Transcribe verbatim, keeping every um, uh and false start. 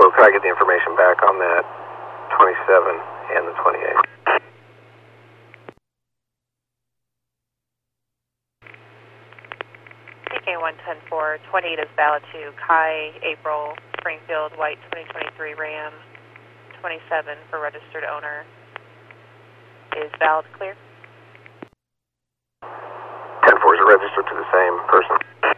four, could I get the information back on that twenty-seven and the twenty-eight? C K one ten four, twenty-eight is valid to Kai, April, Springfield, white twenty twenty-three Ram, twenty-seven for registered owner. Is valid clear? ten four, is it registered to the same person?